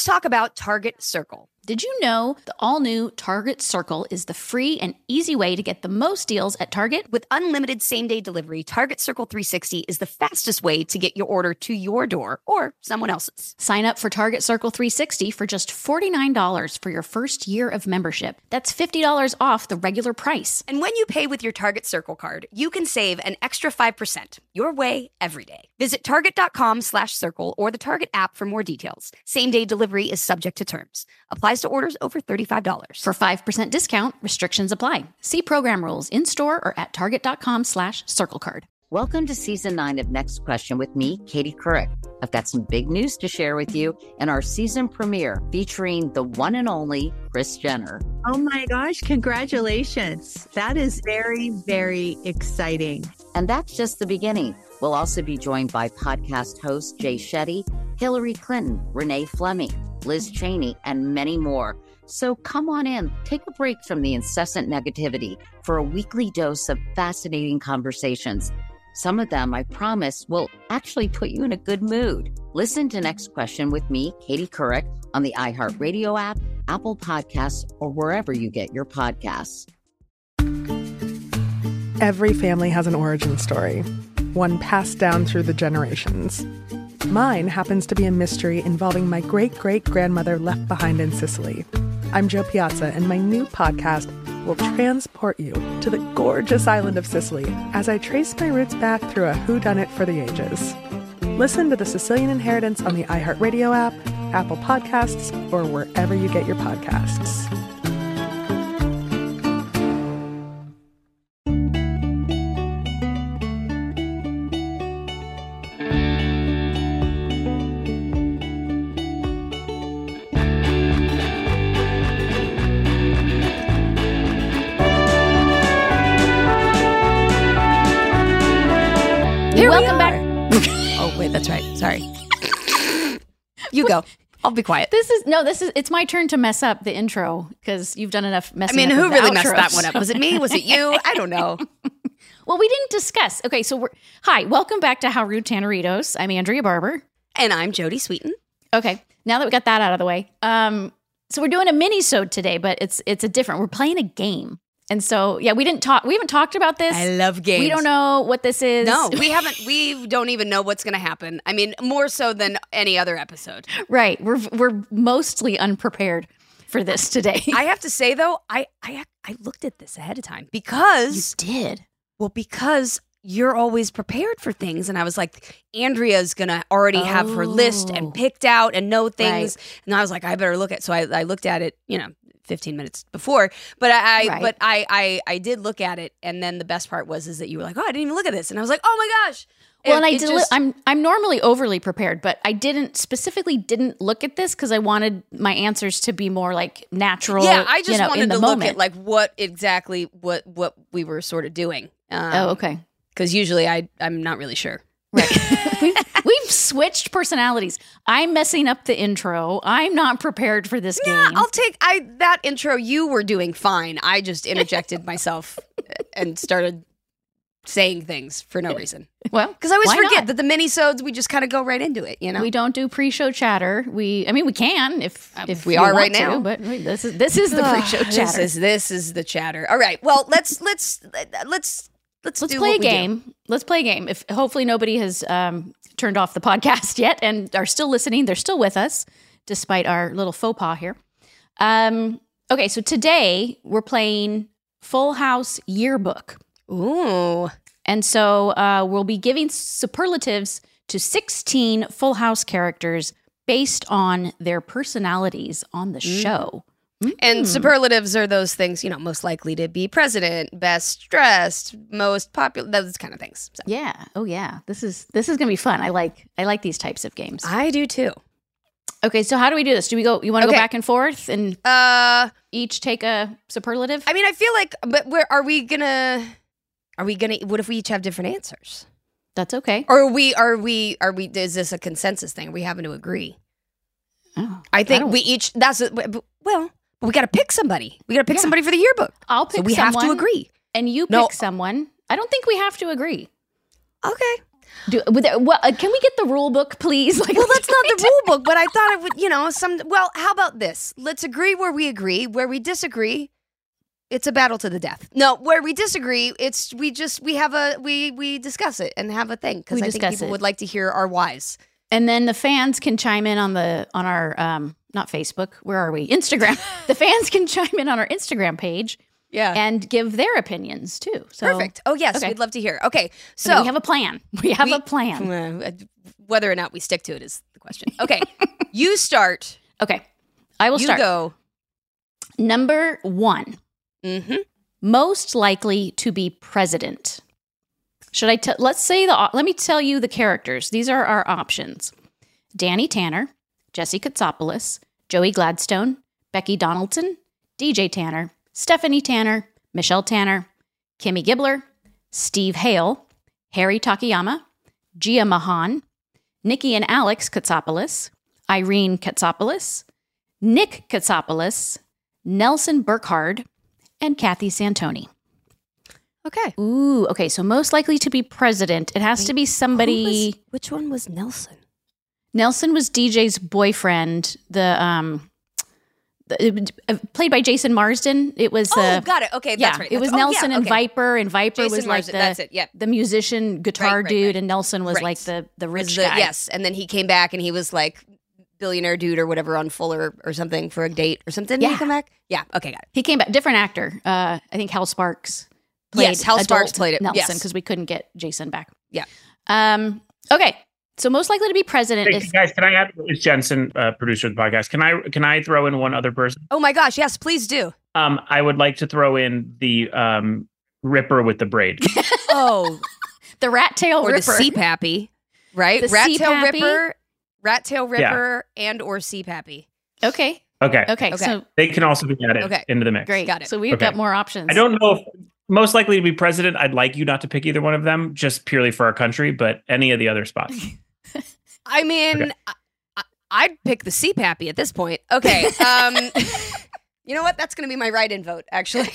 talk about Target Circle. Did you know the all-new Target Circle is the free and easy way to get the most deals at Target? With unlimited same-day delivery, Target Circle 360 is the fastest way to get your order to your door or someone else's. Sign up for Target Circle 360 for just $49 for your first year of membership. That's $50 off the regular price. And when you pay with your Target Circle card, you can save an extra 5%. Your way, every day. Visit target.com/circle or the Target app for more details. Same-day delivery is subject to terms. Applies to orders over $35. For 5% discount, restrictions apply. See program rules in-store or at target.com/circlecard. Welcome to Season 9 of Next Question with me, Katie Couric. I've got some big news to share with you in our season premiere featuring the one and only Kris Jenner. Oh my gosh, congratulations. That is very, very exciting. And that's just the beginning. We'll also be joined by podcast host Jay Shetty, Hillary Clinton, Renee Fleming, Liz Cheney, and many more. So come on in, take a break from the incessant negativity for a weekly dose of fascinating conversations. Some of them, I promise, will actually put you in a good mood. Listen to Next Question with me, Katie Couric, on the iHeartRadio app, Apple Podcasts, or wherever you get your podcasts. Every family has an origin story, one passed down through the generations. Mine happens to be a mystery involving my great-great-grandmother left behind in Sicily. I'm Jo Piazza, and my new podcast will transport you to the gorgeous island of Sicily as I trace my roots back through a whodunit for the ages. Listen to The Sicilian Inheritance on the iHeartRadio app, Apple Podcasts, or wherever you get your podcasts. Welcome back. Oh, wait, that's right. Sorry. You go. I'll be quiet. It's my turn to mess up the intro because you've done enough messing up. Who with really the messed outros. that one up? Was it me? Was it you? I don't know. Well, we didn't discuss. Okay, so hi, welcome back to How Rude Tanneritos. I'm Andrea Barber. And I'm Jody Sweeten. Okay, now that we got that out of the way. So we're doing a mini-sode today, but it's a different. We're playing a game. And so, yeah, we haven't talked about this. I love games. We don't know what this is. No, we haven't. We don't even know what's going to happen. I mean, more so than any other episode. Right. We're mostly unprepared for this today. I have to say, though, I looked at this ahead of time because... You did? Well, because you're always prepared for things. And I was like, Andrea's going to already have her list and picked out and know things. Right. And I was like, I better look at it. So I looked at it, 15 minutes before, but I did look at it, and then the best part is that you were like, oh, I didn't even look at this, and I was like, oh my gosh. Well, I'm normally overly prepared, but I didn't look at this because I wanted my answers to be more like natural. Yeah, I just wanted to moment. Look at like what we were sort of doing. Okay. Because usually I'm not really sure. Right. We've switched personalities. I'm messing up the intro. I'm not prepared for this game. I'll take that intro. You were doing fine. I just interjected myself and started saying things for no reason. Well, because I always forget that the mini-sodes, we just kind of go right into it, We don't do pre-show chatter. We can if we are right now. But this is the pre-show chatter. This is the chatter. All right. Well, let's play a game. Let's play a game. If hopefully nobody has turned off the podcast yet and are still listening, they're still with us despite our little faux pas here. Okay, so today we're playing Full House Yearbook. Ooh. And so we'll be giving superlatives to 16 Full House characters based on their personalities on the show. And superlatives are those things, most likely to be president, best dressed, most popular, those kind of things. So. Yeah. Oh, yeah. This is going to be fun. I like these types of games. I do too. Okay, so how do we do this? You want to go back and forth and each take a superlative? I mean, I feel like, but are we gonna? What if we each have different answers? That's okay. Or are we? Is this a consensus thing? Are we having to agree? Oh, I think we each. We got to pick somebody. We got to pick somebody for the yearbook. I'll pick someone. So we have to agree. And you pick someone. I don't think we have to agree. Okay. Can we get the rule book, please? Like, Well, that's not the rule book, but I thought it would, well, how about this? Let's agree where we agree. Where we disagree, it's a battle to the death. No, where we disagree, we discuss it and have a thing, because I think people would like to hear our whys. And then the fans can chime in on our not Facebook. Where are we? Instagram. The fans can chime in on our Instagram page. Yeah. And give their opinions too. So, perfect. Oh, yes. okay. We'd love to hear. Okay. So we have a plan. We have a plan. Whether or not we stick to it is the question. Okay. You start. Okay. I will start. You go. Number 1. Mm-hmm. Most likely to be president. Should I let me tell you the characters. These are our options. Danny Tanner, Jesse Katsopoulos, Joey Gladstone, Becky Donaldson, DJ Tanner, Stephanie Tanner, Michelle Tanner, Kimmy Gibbler, Steve Hale, Harry Takayama, Gia Mahan, Nikki and Alex Katsopoulos, Irene Katsopoulos, Nick Katsopoulos, Nelson Burkhard, and Kathy Santoni. Okay. Ooh, okay. So most likely to be president, it has to be somebody. Which one was Nelson? Nelson was DJ's boyfriend. Played by Jason Marsden. It was. Got it. Okay, that's right. It was Nelson and Viper, and Viper Jason was Marsden, like that's it, yep. the musician guitar dude, and Nelson was like the rich guy. Yes, and then he came back and he was like billionaire dude or whatever on Fuller or something for a date or something. Did he come back? Yeah. Okay, got it. He came back. Different actor. I think Hal Sparks. Hal Sparks played it. Nelson, because we couldn't get Jason back. Yeah. Okay. So most likely to be president is guys. Can I have? It's Jensen, producer of the podcast. Can I throw in one other person? Oh my gosh! Yes, please do. I would like to throw in the Ripper with the braid. Oh, the rat tail or Ripper, the CPAPI, right? The rat tail Ripper, and or CPAPI. Okay. Okay. So they can also be added into the mix. Great. Got it. So we've got more options. I don't know if most likely to be president. I'd like you not to pick either one of them, just purely for our country, but any of the other spots. I mean, I'd pick the CPAPI at this point. Okay. You know what? That's going to be my write-in vote, actually.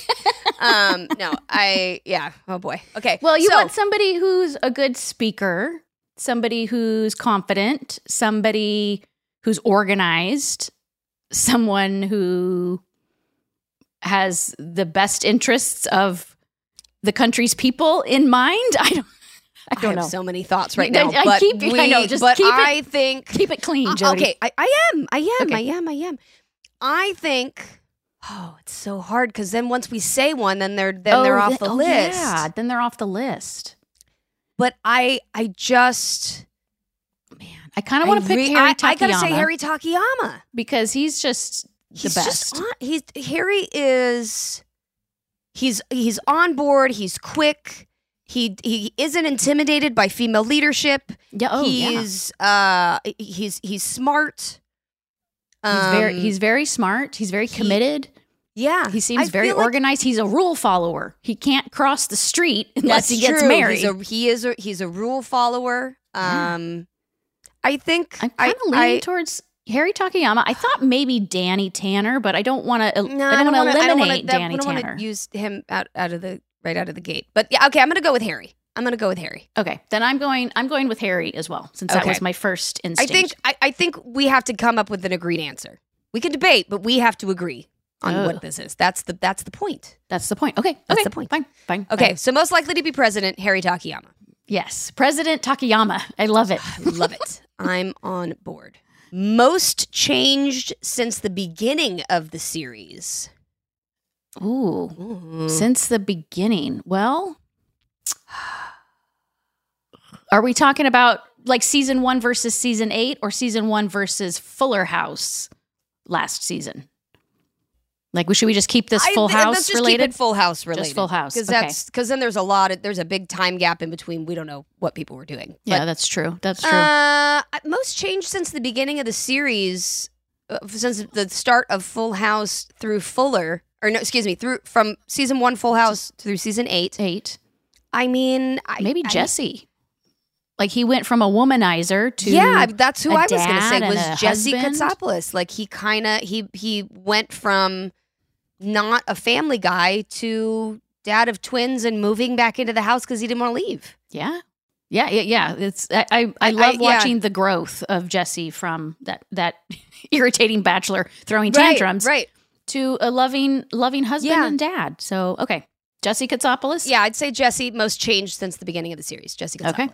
Oh boy. Okay. Well, you want somebody who's a good speaker, somebody who's confident, somebody who's organized, someone who has the best interests of the country's people in mind. I don't know. So many thoughts right now. I think keep it clean, Jody. Okay, I am. I think. Oh, it's so hard because then once we say one, then they're off the list. Yeah, then they're off the list. But I just, man, I kind of want to pick Harry Takayama. I gotta say Harry Takayama because he's just the best. Harry is. He's on board. He's quick. He isn't intimidated by female leadership. Yeah, he's smart. He's very smart. He's very committed. Yeah, he seems very organized. He's a rule follower. He can't cross the street unless he gets married. He's a rule follower. I think I'm kind of leaning towards Harry Takayama. I thought maybe Danny Tanner, but I don't want to. I don't want to eliminate Danny Tanner. I don't want to use him out of the gate. But yeah, okay, I'm going to go with Harry. Okay, then I'm going with Harry as well, since that was my first instinct. I think we have to come up with an agreed answer. We can debate, but we have to agree on what this is. That's the point. That's the point. Okay, that's the point. Fine. Okay, so most likely to be president, Harry Takayama. Yes, President Takayama. I love it. I love it. I'm on board. Most changed since the beginning of the series. Ooh. Since the beginning. Well, are we talking about like season 1 versus season 8 or season 1 versus Fuller House last season? Like, should we just keep this Full House related? Keep it Full House related. Just Full House. Because then there's a big time gap in between. We don't know what people were doing. Yeah, that's true. Most changed since the beginning of the series, since the start of Full House through Fuller, from season 1 Full House through season 8. I mean, maybe Jesse. Like he went from a womanizer to that's who I was going to say was Jesse Katsopoulos. Like he went from not a family guy to dad of twins and moving back into the house because he didn't want to leave. Yeah. Yeah. It's I love watching the growth of Jesse from that irritating bachelor throwing tantrums to a loving husband and dad. So, okay. Jesse Katsopoulos? Yeah, I'd say Jesse, most changed since the beginning of the series. Jesse Katsopoulos.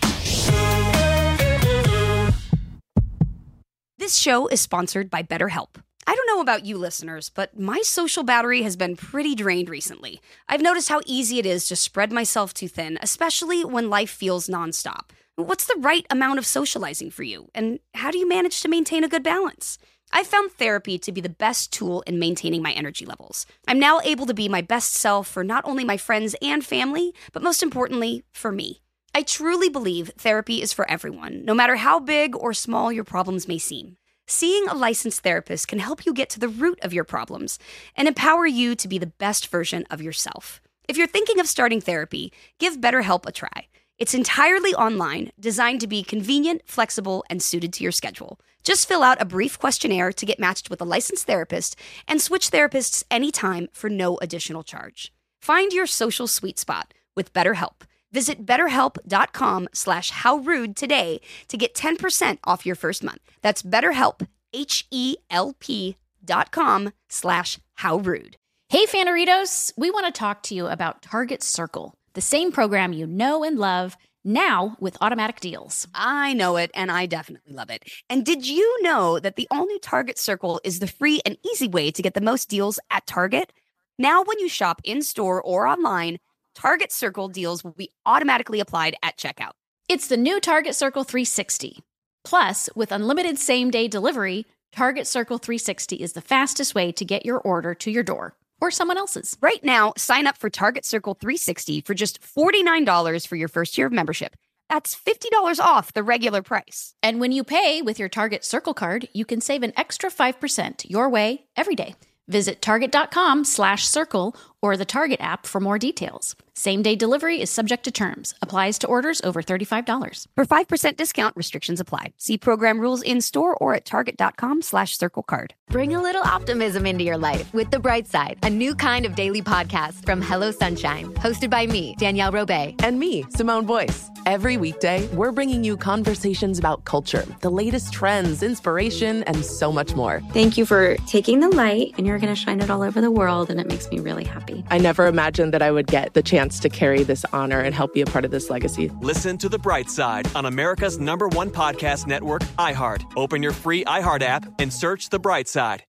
Okay. This show is sponsored by BetterHelp. I don't know about you listeners, but my social battery has been pretty drained recently. I've noticed how easy it is to spread myself too thin, especially when life feels nonstop. What's the right amount of socializing for you? And how do you manage to maintain a good balance? I found therapy to be the best tool in maintaining my energy levels. I'm now able to be my best self for not only my friends and family, but most importantly, for me. I truly believe therapy is for everyone, no matter how big or small your problems may seem. Seeing a licensed therapist can help you get to the root of your problems and empower you to be the best version of yourself. If you're thinking of starting therapy, give BetterHelp a try. It's entirely online, designed to be convenient, flexible, and suited to your schedule. Just fill out a brief questionnaire to get matched with a licensed therapist and switch therapists anytime for no additional charge. Find your social sweet spot with BetterHelp. Visit BetterHelp.com/howrude today to get 10% off your first month. That's BetterHelp, HELP.com/howrude. Hey, Fanaritos, we want to talk to you about Target Circle, the same program you know and love, now with automatic deals. I know it, and I definitely love it. And did you know that the all-new Target Circle is the free and easy way to get the most deals at Target? Now when you shop in-store or online, Target Circle deals will be automatically applied at checkout. It's the new Target Circle 360. Plus, with unlimited same-day delivery, Target Circle 360 is the fastest way to get your order to your door or someone else's. Right now, sign up for Target Circle 360 for just $49 for your first year of membership. That's $50 off the regular price. And when you pay with your Target Circle card, you can save an extra 5% your way every day. Visit target.com/circle or the Target app for more details. Same-day delivery is subject to terms. Applies to orders over $35. For 5% discount, restrictions apply. See program rules in-store or at target.com/circle card. Bring a little optimism into your life with The Bright Side, a new kind of daily podcast from Hello Sunshine, hosted by me, Danielle Robay. And me, Simone Boyce. Every weekday, we're bringing you conversations about culture, the latest trends, inspiration, and so much more. Thank you for taking the light, and you're going to shine it all over the world, and it makes me really happy. I never imagined that I would get the chance to carry this honor and help be a part of this legacy. Listen to The Bright Side on America's #1 podcast network, iHeart. Open your free iHeart app and search The Bright Side.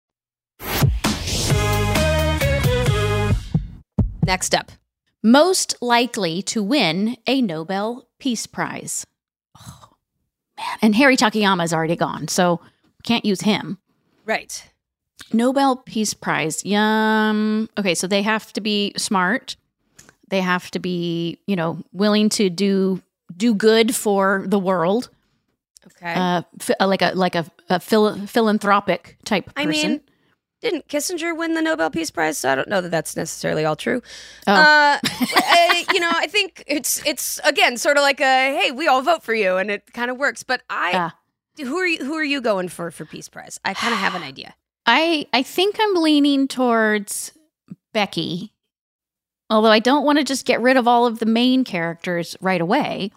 Next up. Most likely to win a Nobel Peace Prize. Oh, man. And Harry Takayama is already gone, so can't use him. Right. Nobel Peace Prize. Yum. Okay, so they have to be smart. They have to be, willing to do good for the world. Okay. Like a philanthropic type person. I mean, didn't Kissinger win the Nobel Peace Prize? So I don't know that that's necessarily all true. Oh. I think it's again sort of like hey, we all vote for you, and it kind of works. But who are you going for Peace Prize? I kind of have an idea. I think I'm leaning towards Becky, although I don't want to just get rid of all of the main characters right away.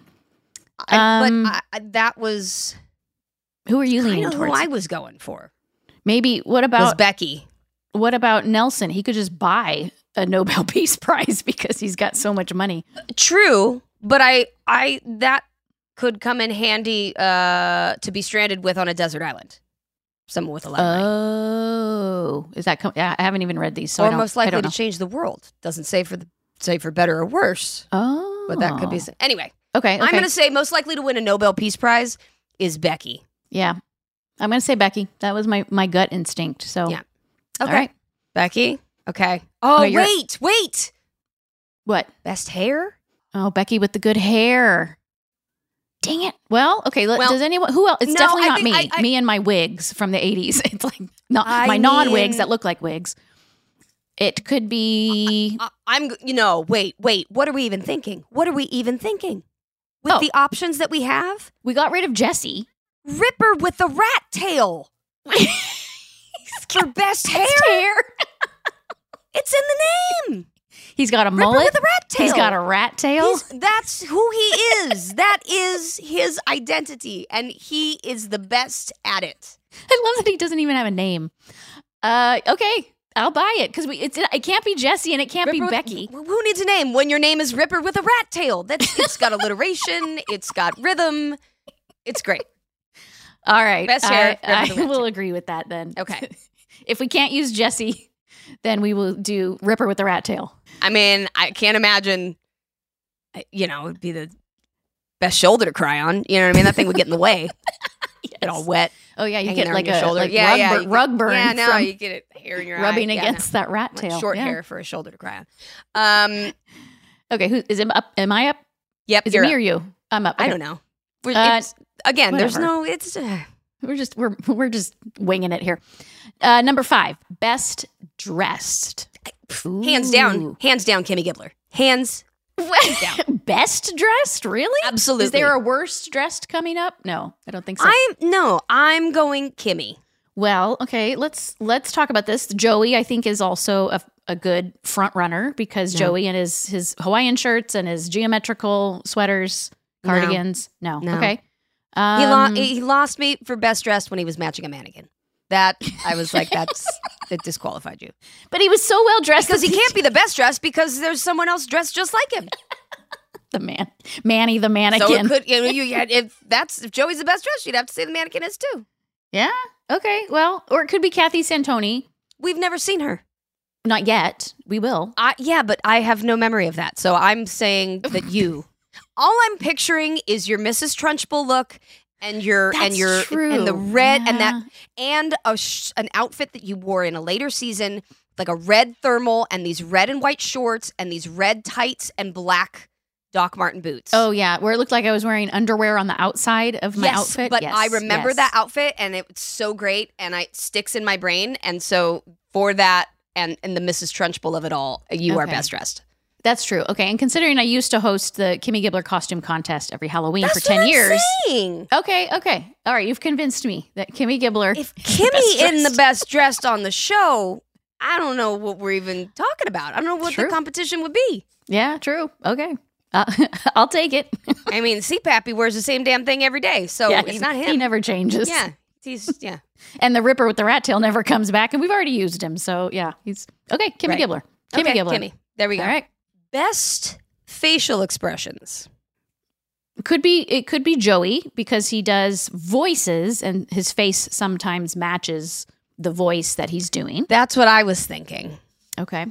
That was who are you leaning towards? Who I was going for. Maybe what about was Becky? What about Nelson? He could just buy a Nobel Peace Prize because he's got so much money. True, but I that could come in handy to be stranded with on a desert island. Someone with a lot of money. Oh, is that? I haven't even read these, so or most likely to change the world. Doesn't say for better or worse. Oh, but that could be anyway. Okay. I'm going to say most likely to win a Nobel Peace Prize is Becky. Yeah, I'm going to say Becky. That was my gut instinct. So yeah. Okay. All right. Becky. Okay. Oh, wait. What? Best hair? Oh, Becky with the good hair. Dang it. Well, okay. Does anyone, who else? It's definitely not me. Me and my wigs from the 80s. It's like my non-wigs that look like wigs. It could be. Wait. What are we even thinking? With the options that we have? We got rid of Jesse. Ripper with the rat tail. For best hair. It's in the name. He's got a Ripper mullet with a rat tail. He's got a rat tail. That's who he is. That is his identity, and he is the best at it. I love that he doesn't even have a name. Okay, I'll buy it because it can't be Jesse and it can't be Becky. Who needs a name when your name is Ripper with a rat tail? It's got alliteration. It's got rhythm. It's great. All right, Best hair. I will agree with that then. Okay. If we can't use Jesse, then we will do Ripper with the rat tail. I mean, I can't imagine. It would be the best shoulder to cry on. You know what I mean? That thing would get in the way. Yes. Get all wet. Oh yeah, you hanging get there like on your a shoulder. rug burn. Yeah, no, from you get it hair in your rubbing eye. against that rat tail. Short Yeah. hair for a shoulder to cry on. Okay, who is it up? Am I up? Yep. Is it me or you? I'm up. Okay. I don't know. Again, there's whatever. no. It's We're just winging it here. Number 5, best dressed. hands down, Kimmy Gibbler. Hands down. Best dressed, really? Absolutely. Is there a worst dressed coming up? No, I don't think so. I'm going Kimmy. Well, okay, let's talk about this. Joey, I think, is also a good front runner because Joey and his Hawaiian shirts and his geometrical sweaters, cardigans. No. Okay. He lost me for best dressed when he was matching a mannequin. That I was like, it disqualified you. But he was so well dressed because he can't be the best dressed because there's someone else dressed just like him. Manny the mannequin. So it could, if Joey's the best dressed, you'd have to say the mannequin is too. Yeah. Okay. Well, or it could be Kathy Santoni. We've never seen her. Not yet. We will. But I have no memory of that. So I'm saying that you. All I'm picturing is your Mrs. Trunchbull look and the red and an outfit that you wore in a later season, like a red thermal and these red and white shorts and these red tights and black Doc Marten boots. Oh yeah, where it looked like I was wearing underwear on the outside of my outfit. But I remember that outfit and it's so great and it sticks in my brain. And so for that and the Mrs. Trunchbull of it all, you are best dressed. That's true. Okay. And considering I used to host the Kimmy Gibbler costume contest every Halloween for 10 what I'm years. Saying. Okay. All right. You've convinced me that Kimmy Gibbler. If Kimmy in the best dressed on the show, I don't know what we're even talking about. I don't know what the competition would be. Yeah, true. Okay. I'll take it. I mean, CPAppy wears the same damn thing every day. So it's not him. He never changes. Yeah. And the Ripper with the rat tail never comes back. And we've already used him. So yeah, he's okay. Kimmy Gibbler. Kimmy. There we go. All right. Best facial expressions. It could be Joey because he does voices and his face sometimes matches the voice that he's doing. That's what I was thinking. Okay.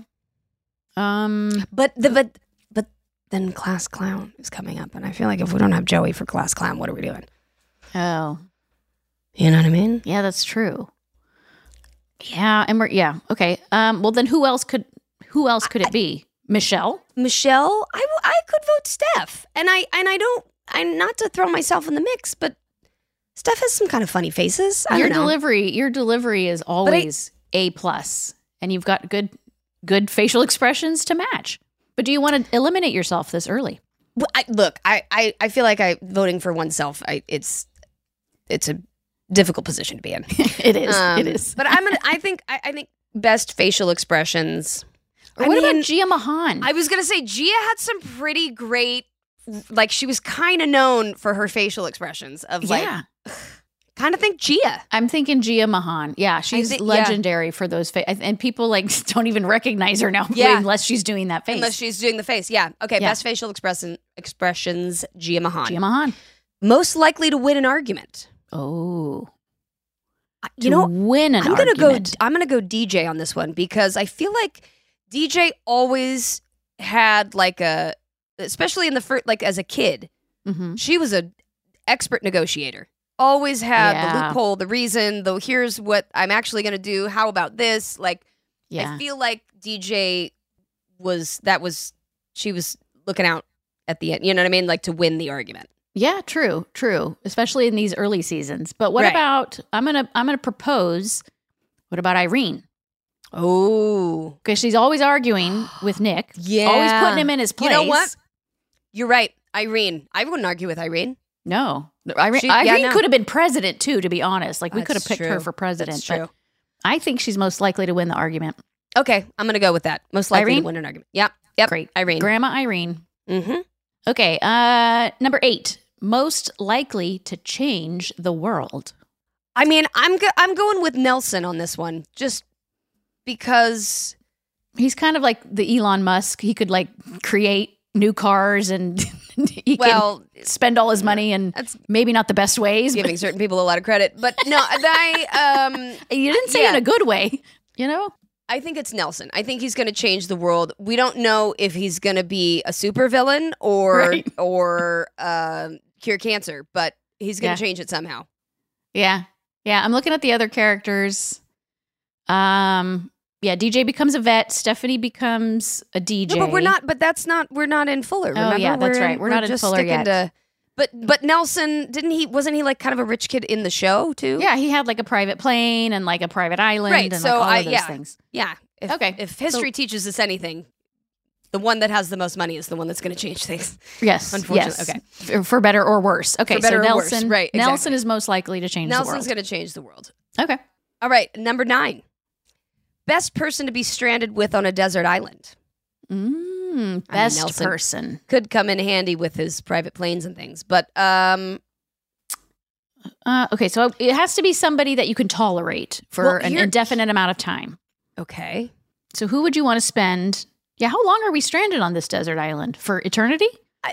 But then Class Clown is coming up, and I feel like if we don't have Joey for Class Clown, what are we doing? Oh. You know what I mean? Yeah, that's true. Yeah, okay. Well then who else could it be? Michelle, I could vote Steph, and I'm not to throw myself in the mix, but Steph has some kind of funny faces. Your delivery is always A+, and you've got good facial expressions to match. But do you want to eliminate yourself this early? Well, I feel like voting for oneself. It's a difficult position to be in. It is. But I think best facial expressions. Or what about Gia Mahan? I was going to say Gia had some pretty great, like she was kind of known for her facial expressions of kind of think Gia. I'm thinking Gia Mahan. Yeah, she's legendary for those and people don't even recognize her now unless she's doing that face. Unless she's doing the face. Yeah. Okay. Yeah. Best facial expressions, Gia Mahan. Gia Mahan. Most likely to win an argument. Oh. Win an argument. I'm going to go DJ on this one because I feel like DJ always had especially in the first, as a kid, she was an expert negotiator. Always had the loophole, the reason, though here's what I'm actually going to do. How about this? I feel like DJ she was looking out at the end, you know what I mean? To win the argument. Yeah, true. Especially in these early seasons. But what about, I'm going to propose, what about Irene? Oh. Because she's always arguing with Nick. Yeah. Always putting him in his place. You know what? You're right. Irene. I wouldn't argue with Irene. No. Irene could have been president too, to be honest. We could have picked her for president. That's true. But I think she's most likely to win the argument. Okay, I'm going to go with that. Most likely Irene? to win an argument. Yep. Great. Irene. Grandma Irene. Mm-hmm. Okay, number 8. Most likely to change the world. I mean, I'm going with Nelson on this one, just because he's kind of like the Elon Musk. He could like create new cars and he can spend all his money and maybe not the best ways. Giving certain people a lot of credit, but no, you didn't say in a good way, you know? I think it's Nelson. I think he's going to change the world. We don't know if he's going to be a supervillain or cure cancer, but he's going to change it somehow. Yeah. Yeah, I'm looking at the other characters. DJ becomes a vet. Stephanie becomes a DJ. No, but we're not in Fuller. Remember? Oh, yeah, that's right. We're not in Fuller yet. But Nelson, wasn't he like kind of a rich kid in the show too? Yeah, he had like a private plane and like a private island and like all of those things. Yeah. If history teaches us anything, the one that has the most money is the one that's going to change things. Yes. Unfortunately. Yes. Okay. For better or worse. Okay. For better so or worse. Right. Exactly. Nelson is most likely to change the world. Nelson's going to change the world. Okay. All right. Number 9. Best person to be stranded with on a desert island. Best person. Could come in handy with his private planes and things. But okay, so it has to be somebody that you can tolerate for an indefinite amount of time. Okay. So who would you want to spend? Yeah, how long are we stranded on this desert island? For eternity?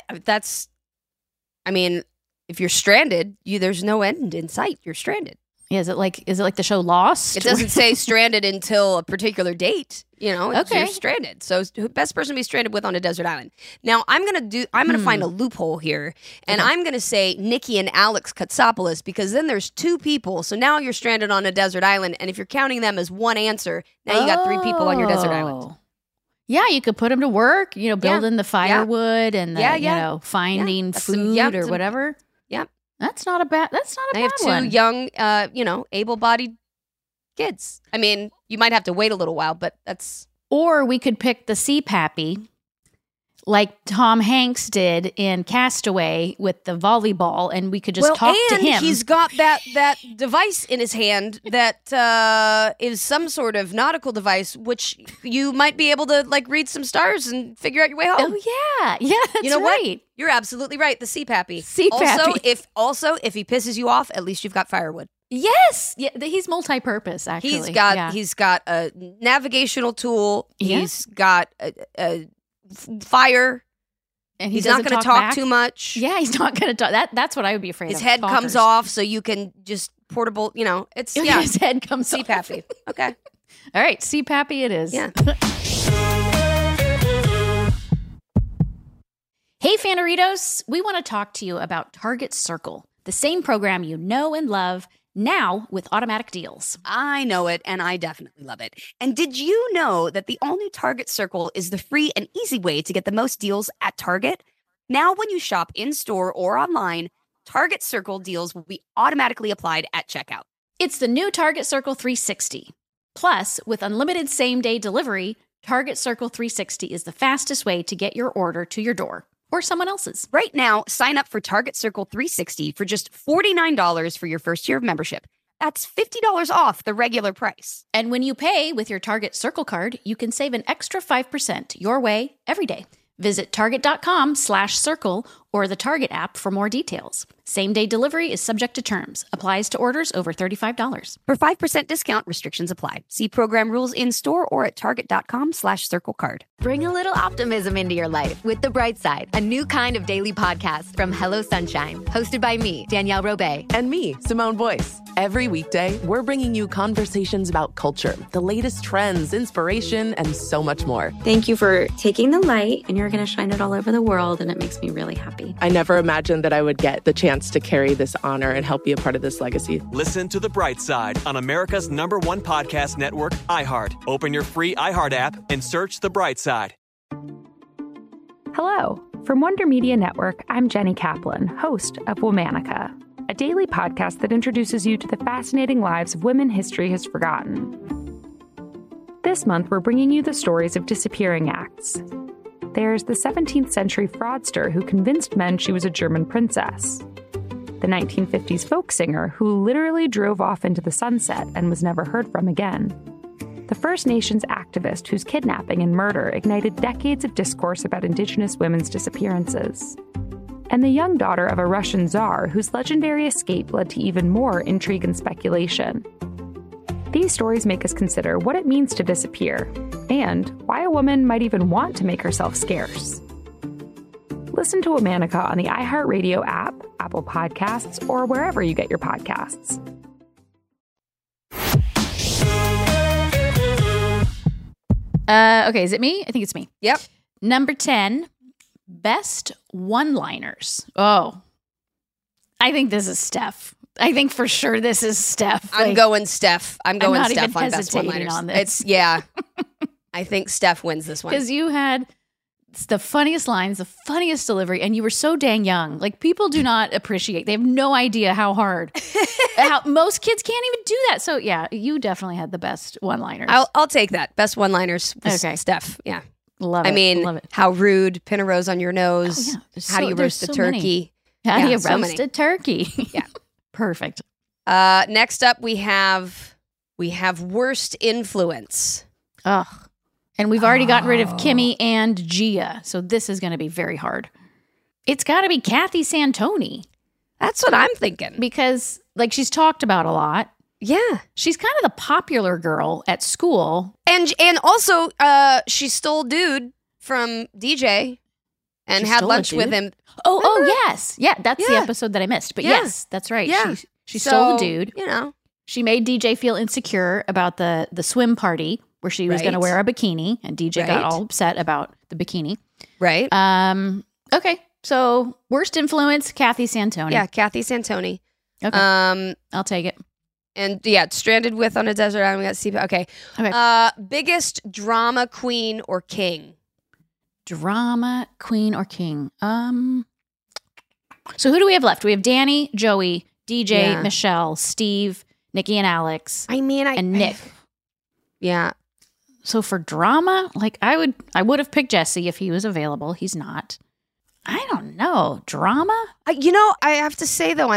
If you're stranded, there's no end in sight. You're stranded. Yeah, is it like the show Lost? It doesn't say stranded until a particular date. You're stranded. So best person to be stranded with on a desert island. Now I'm gonna find a loophole here, and I'm gonna say Nikki and Alex Katsopoulos, because then there's 2 people. So now you're stranded on a desert island, and if you're counting them as one answer, now you got 3 people on your desert island. Yeah, you could put them to work. Building the firewood and finding food or whatever. Yeah. That's not a bad one. I have 2 young, able-bodied kids. I mean, you might have to wait a little while, but that's... Or we could pick the Sea Pappy, like Tom Hanks did in Castaway with the volleyball, and we could just talk to him. And he's got that device in his hand that is some sort of nautical device, which you might be able to like read some stars and figure out your way home. Oh yeah, that's right. What? You're absolutely right. The Sea Pappy. Sea Pappy. If he pisses you off, at least you've got firewood. Yes, yeah, he's multi-purpose. Actually, he's got a navigational tool. Yeah. He's got a fire, and he's not going to talk too much. Yeah, he's not going to talk. That's what I would be afraid of. His head comes off, so you can just portable. It's his head comes Sea Pappy. Okay, all right, Sea Pappy it is. Yeah. Hey, Fannaritos, we want to talk to you about Target Circle, the same program you know and love, now with automatic deals. I know it, and I definitely love it. And did you know that the all-new Target Circle is the free and easy way to get the most deals at Target? Now, when you shop in-store or online, Target Circle deals will be automatically applied at checkout. It's the new Target Circle 360. Plus, with unlimited same-day delivery, Target Circle 360 is the fastest way to get your order to your door or someone else's. Right now, sign up for Target Circle 360 for just $49 for your first year of membership. That's $50 off the regular price. And when you pay with your Target Circle card, you can save an extra 5% your way every day. Visit target.com/circle or the Target app for more details. Same-day delivery is subject to terms. Applies to orders over $35. For 5% discount, restrictions apply. See program rules in-store or at target.com/circle card. Bring a little optimism into your life with The Bright Side, a new kind of daily podcast from Hello Sunshine, hosted by me, Danielle Robay. And me, Simone Boyce. Every weekday, we're bringing you conversations about culture, the latest trends, inspiration, and so much more. Thank you for taking the light, and you're going to shine it all over the world, and it makes me really happy. I never imagined that I would get the chance to carry this honor and help be a part of this legacy. Listen to The Bright Side on America's #1 podcast network, iHeart. Open your free iHeart app and search The Bright Side. Hello. From Wonder Media Network, I'm Jenny Kaplan, host of Womanica, a daily podcast that introduces you to the fascinating lives of women history has forgotten. This month, we're bringing you the stories of disappearing acts. There's the 17th century fraudster who convinced men she was a German princess. The 1950s folk singer who literally drove off into the sunset and was never heard from again. the First Nations activist whose kidnapping and murder ignited decades of discourse about Indigenous women's disappearances. And the young daughter of a Russian czar whose legendary escape led to even more intrigue and speculation. These stories make us consider what it means to disappear, and why a woman might even want to make herself scarce. Listen to Womanica on the iHeartRadio app, Apple Podcasts, or wherever you get your podcasts. Okay, is it me? I think it's me. Yep. Number 10, best one-liners. Oh, I think this is Steph. I think for sure this is Steph. I'm going Steph. I'm going not Steph even on best hesitating one-liners. on this. I think Steph wins this one. Because you had the funniest lines, the funniest delivery, and you were so dang young. Like, people do not appreciate. They have no idea how hard. How most kids can't even do that. So yeah, you definitely had the best one-liners. I'll take that. Best one-liners. Okay. Steph. Yeah. Love it. I mean, love it. how rude, pin a rose on your nose. Oh, yeah. How do you roast a turkey? How do you so roast many. a turkey? Yeah. Perfect. Next up, we have worst influence. Ugh. And we've already gotten rid of Kimmy and Gia, so this is going to be very hard. It's got to be Kathy Santoni. That's what I'm thinking. Because, like, she's talked about a lot. Yeah. She's kind of the popular girl at school. And also, she stole dude from DJ and She had stole a lunch with dude? him. Oh, yes. Yeah, that's the Yeah. episode that I missed. But Yeah. yes, that's right. Yeah. She stole the So, dude. You know. She made DJ feel insecure about the swim party where she was going to Right. wear a bikini, and DJ got Right. all upset about the bikini. Right. Okay, so worst influence, Kathy Santoni. Yeah, Kathy Santoni. Okay. I'll take it. And yeah, stranded with on a desert island. We got CP. Okay. Okay. Biggest drama queen or king? Drama queen or king? So who do we have left? We have Danny, Joey, DJ, Yeah. Michelle, Steve, Nikki, and Alex. And Nick. Yeah. So for drama, like I would have picked Jesse if he was available. He's not. I don't know. Drama? I have to say though, I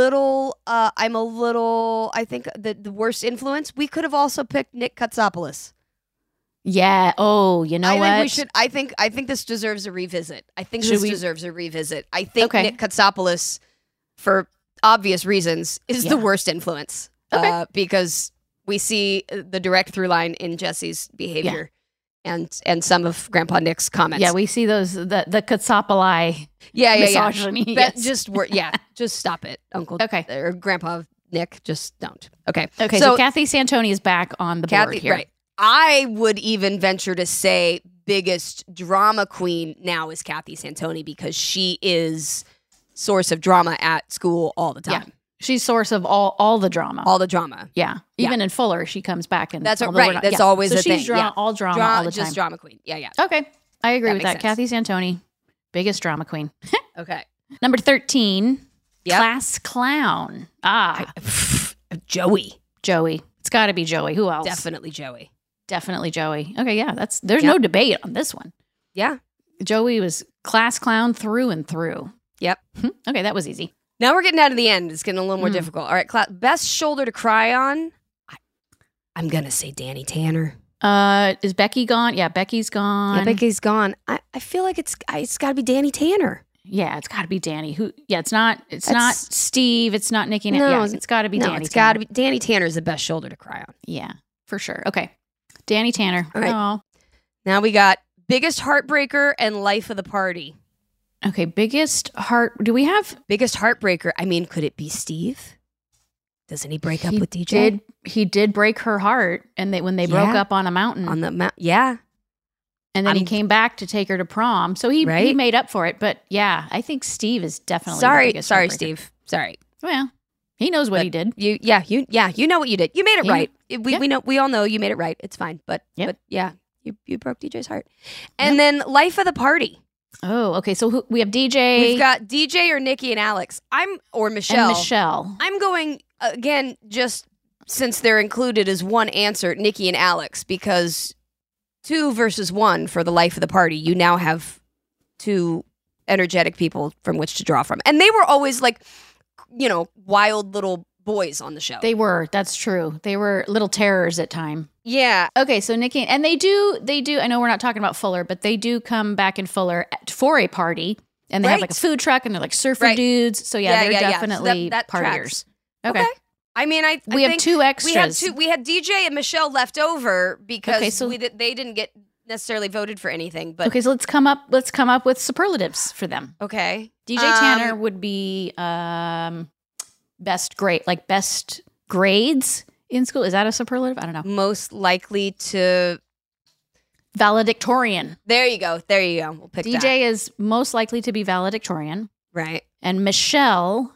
think the worst influence, we could have also picked Nick Katsopoulos. Yeah. Oh, you know what? I think this deserves a revisit. I think Should this we- deserves a revisit. I think Okay. Nick Katsopoulos, for obvious reasons, is Yeah. the worst influence. Okay. Because we see the direct through line in Jesse's behavior and some of Grandpa Nick's comments. Yeah, we see those the Katsopoli misogyny. But Yes. just stop it, Uncle. Okay. Or Grandpa Nick, just don't. Okay. Okay, so Kathy Santoni is back on the board here. Right. I would even venture to say biggest drama queen now is Kathy Santoni because she is source of drama at school all the time. Yeah. She's source of all the drama. All the drama. Yeah. Even in Fuller, she comes back and That's although right. we're not- That's yeah. always so a she's thing. Yeah. all drama all the time. Just drama queen. Yeah, yeah. Okay. I agree That with makes that. sense. Kathy Santoni, biggest drama queen. Okay. Number 13, Yep. class clown. Joey. It's got to be Joey. Who else? Definitely Joey. Definitely Joey. Okay, yeah, there's no debate on this one. Yeah. Joey was class clown through and through. Yep. Okay, that was easy. Now we're getting down to the end. It's getting a little more difficult. All right, best shoulder to cry on. I'm gonna say Danny Tanner. Is Becky gone? Yeah, Becky's gone. Yeah, Becky's gone. I feel like it's got to be Danny Tanner. Yeah, it's got to be Danny. Who? Yeah, it's not Steve. It's not Nikki. No, it's got to be Danny. It's got to be Danny Tanner's the best shoulder to cry on. Yeah, for sure. Okay, Danny Tanner. All right. Oh. Now we got biggest heartbreaker and life of the party. Okay, biggest heart. Do we have biggest heartbreaker? I mean, could it be Steve? Doesn't he break up with DJ? He did break her heart, and when they broke up on a mountain. On the mountain, yeah. And then he came back to take her to prom, so he made up for it. But yeah, I think Steve is definitely the biggest sorry, heartbreaker. Steve. Sorry. Well, he knows what he did. You know what you did. You made it right. We all know you made it right. It's fine. But yeah, you broke DJ's heart. And then life of the party. Oh, okay. So we have DJ. We've got DJ or Nikki and Alex. Or Michelle. And Michelle. I'm going again, just since they're included as one answer, Nikki and Alex, because 2 versus 1 for the life of the party. You now have 2 energetic people from which to draw from. And they were always like, wild little boys on the show. They were. That's true. They were little terrors at time. Yeah. Okay, so Nikki, and they do, I know we're not talking about Fuller, but they do come back in Fuller for a party, and they have like a food truck, and they're like surfer dudes. So they're definitely So that partiers. tracks. Okay. I mean, We have two extras. We had DJ and Michelle left over because Okay, so- they didn't get necessarily voted for anything. But Okay, so let's come up with superlatives for them. okay, DJ Tanner would be best grades in school. Is that a superlative? I don't know. most likely to. Valedictorian. There you go. We'll pick DJ that. is most likely to be valedictorian. Right. And Michelle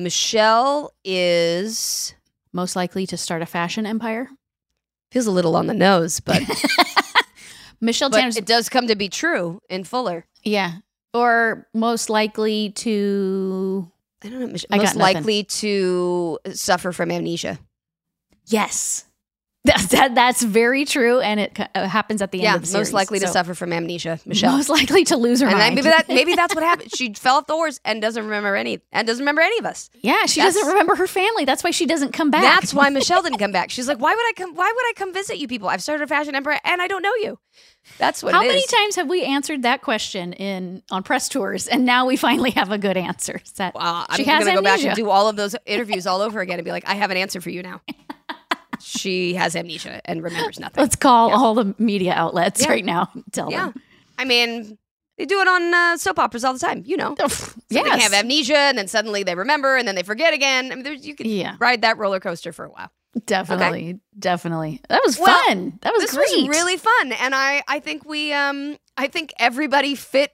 is most likely to start a fashion empire. feels a little on the nose, but Michelle but Tanner's it does come to be true in Fuller. yeah. Or most likely to I don't know. I got Most nothing. likely to suffer from amnesia. yes. That's very true, and it happens at the end of the series. Most likely to So, suffer from amnesia. Michelle. Most likely to lose her and mind. then maybe that's what happened. She fell off the horse and doesn't remember any of us. Yeah, she doesn't remember her family. That's why she doesn't come back. That's why Michelle didn't come back. She's like, why would I come visit you people? I've started a fashion empire and I don't know you. That's what How it is. many times have we answered that question on press tours, and now we finally have a good answer? Is that I'm she has going to go back amnesia. and do all of those interviews all over again and be like, I have an answer for you now. She has amnesia and remembers nothing. Let's call all the media outlets right now. And tell Yeah. them. I mean, they do it on soap operas all the time, you know. They Yes. have amnesia and then suddenly they remember and then they forget again. I mean, you can ride that roller coaster for a while. Definitely. That was Well, fun. That was This great. was really fun, and I think everybody fit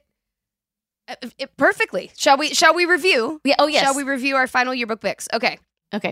it perfectly. Shall we review? Yeah. Oh yes. Shall we review our final yearbook picks? Okay. Okay.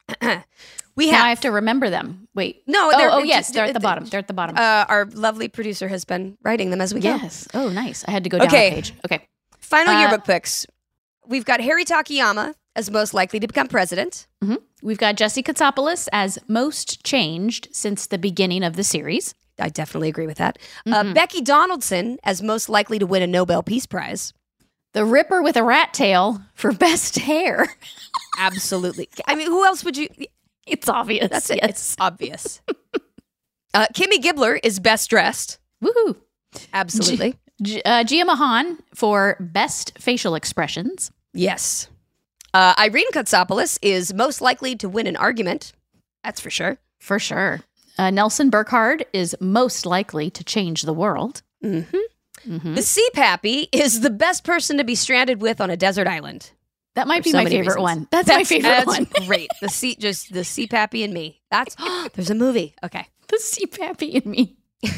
We Now have I have to remember them. Wait. No, yes, they're at the bottom. They're at the bottom. Our lovely producer has been writing them as we go. Yes. Oh, nice. I had to go down Okay. a page. Okay. Final yearbook picks. We've got Harry Takayama as most likely to become president. Mm-hmm. We've got Jesse Katsopoulos as most changed since the beginning of the series. I definitely agree with that. Mm-hmm. Becky Donaldson as most likely to win a Nobel Peace Prize. The Ripper with a rat tail for best hair. Absolutely. I mean, who else would you? It's obvious. That's it. Yes. It's obvious. Kimmy Gibbler is best dressed. Woohoo. Absolutely. Gia Mahan for best facial expressions. Yes. Irene Katsopoulos is most likely to win an argument. That's for sure. For sure. Nelson Burkhard is most likely to change the world. Mm-hmm. Mm-hmm. The Sea Pappy is the best person to be stranded with on a desert island. That might For be so my many favorite reasons. one. That's my favorite one. Great. The Sea Pappy and me. That's there's a movie. Okay. The Sea Pappy and me.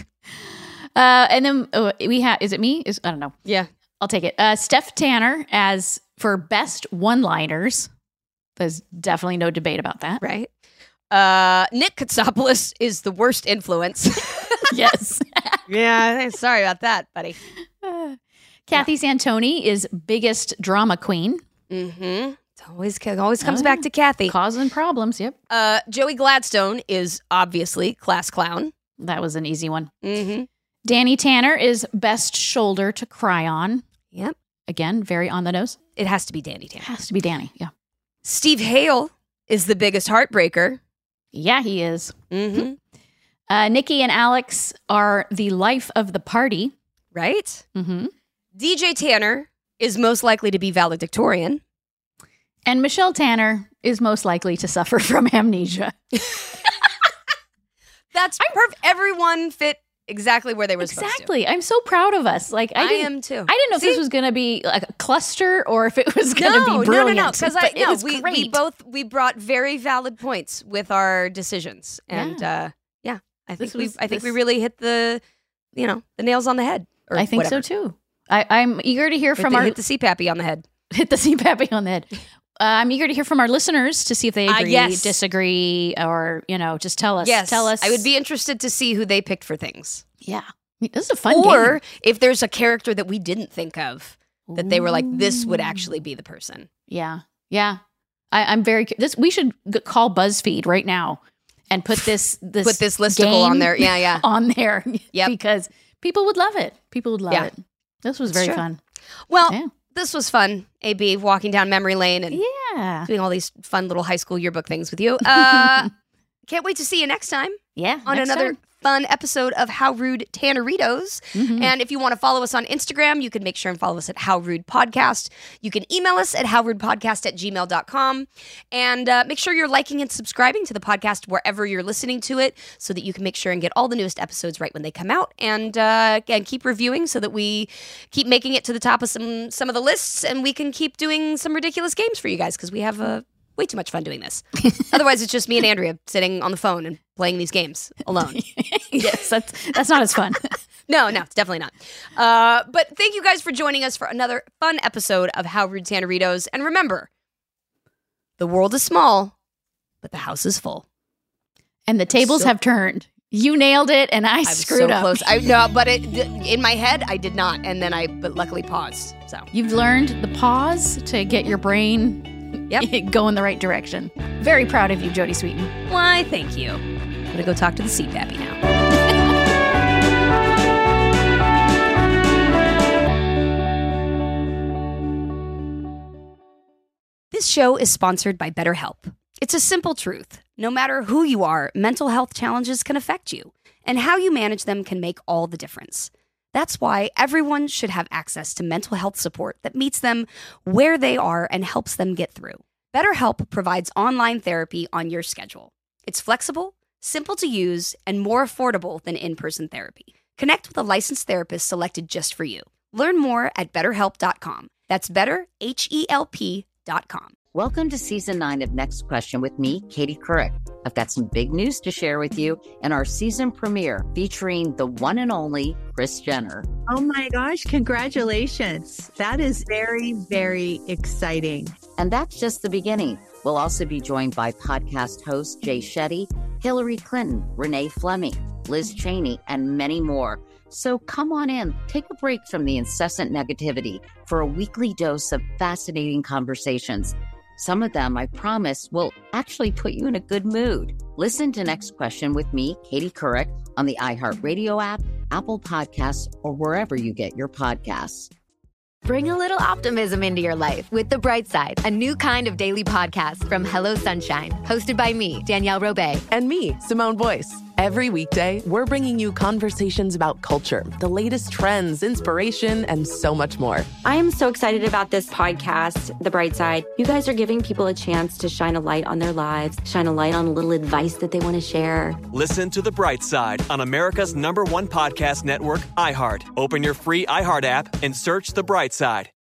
And then we have, is it me? I don't know. Yeah. I'll take it. Steph Tanner as for best one-liners. There's definitely no debate about that. Right. Nick Katsopoulos is the worst influence. Yes. Yeah. Sorry about that, buddy. Kathy Santoni is biggest drama queen. Mm-hmm. It always comes back to Kathy. Causing problems, yep. Joey Gladstone is obviously class clown. That was an easy one. Mm-hmm. Danny Tanner is best shoulder to cry on. Yep. Again, very on the nose. It has to be Danny Tanner. It has to be Danny, yeah. Steve Hale is the biggest heartbreaker. Yeah, he is. Mm-hmm. Nikki and Alex are the life of the party. Right? Mm-hmm. DJ Tanner is most likely to be valedictorian. And Michelle Tanner is most likely to suffer from amnesia. That's perfect. Everyone fit exactly where they were supposed to. Exactly. I'm so proud of us. Like I am too. I didn't know if this was going to be like a cluster or if it was going to be brilliant. No. Because Because we brought very valid points with our decisions, and I think we really hit the nails on the head. Or I think whatever. so too. I'm eager to hear from our hit the CPAPy on the head. Hit the CPAPy on the head. I'm eager to hear from our listeners to see if they agree, disagree, or just tell us. Yes, tell us. I would be interested to see who they picked for things. Yeah, this is a fun game. Or if there's a character that we didn't think of that they were like, this would actually be the person. Yeah. I'm very. We should call BuzzFeed right now and put this listicle on there. Yeah, on there. Yeah, because people would love it. People would love it. This was very fun. Well, this was fun. AB walking down memory lane and doing all these fun little high school yearbook things with you. Can't wait to see you next time. Yeah. On another fun episode of How Rude Tanneritos. And if you want to follow us on Instagram, you can make sure and follow us at How Rude Podcast. You can email us at howrudepodcast@gmail.com. And make sure you're liking and subscribing to the podcast wherever you're listening to it so that you can make sure and get all the newest episodes right when they come out. And again, keep reviewing so that we keep making it to the top of some of the lists and we can keep doing some ridiculous games for you guys because we have way too much fun doing this. Otherwise, it's just me and Andrea sitting on the phone and playing these games alone. Yes, that's not as fun. No, it's definitely not. But thank you guys for joining us for another fun episode of How Rude Tanneritos. And remember, the world is small, but the house is full. And the tables have turned. You nailed it, and I screwed up. Close. I know, but in my head, I did not. And then but luckily paused. So you've learned the pause to get your brain go in the right direction. Very proud of you, Jodie Sweetin. Why, thank you. I'm going to go talk to the CPAPy now. This show is sponsored by BetterHelp. It's a simple truth. No matter who you are, mental health challenges can affect you, and how you manage them can make all the difference. That's why everyone should have access to mental health support that meets them where they are and helps them get through. BetterHelp provides online therapy on your schedule. It's flexible, simple to use, and more affordable than in-person therapy. Connect with a licensed therapist selected just for you. Learn more at BetterHelp.com. That's BetterHelp.com. Welcome to Season 9 of Next Question with me, Katie Couric. I've got some big news to share with you in our season premiere featuring the one and only Kris Jenner. Oh my gosh, congratulations. That is very, very exciting. And that's just the beginning. We'll also be joined by podcast host Jay Shetty, Hillary Clinton, Renee Fleming, Liz Cheney, and many more. So come on in, take a break from the incessant negativity for a weekly dose of fascinating conversations. Some of them, I promise, will actually put you in a good mood. Listen to Next Question with me, Katie Couric, on the iHeartRadio app, Apple Podcasts, or wherever you get your podcasts. Bring a little optimism into your life with The Bright Side, a new kind of daily podcast from Hello Sunshine, hosted by me, Danielle Robay. And me, Simone Boyce. Every weekday, we're bringing you conversations about culture, the latest trends, inspiration, and so much more. I am so excited about this podcast, The Bright Side. You guys are giving people a chance to shine a light on their lives, shine a light on a little advice that they want to share. Listen to The Bright Side on America's #1 podcast network, iHeart. Open your free iHeart app and search The Bright Side.